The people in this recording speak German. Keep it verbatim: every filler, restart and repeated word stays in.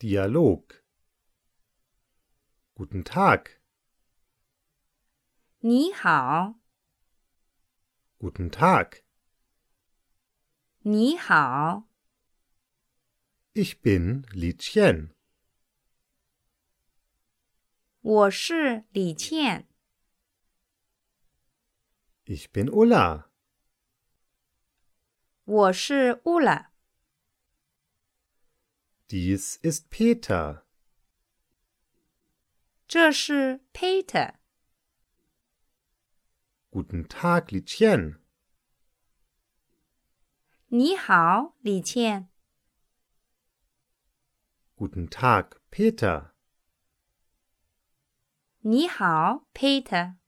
Dialog. Guten Tag. 你好 Guten Tag. 你好 Ich bin Li Qian. 我是李倩 Ich bin Ulla. 我是乌拉 Dies ist Peter. 这是 Peter Guten Tag, Li Qian. 你好李倩 Guten Tag, Peter. 你好 Peter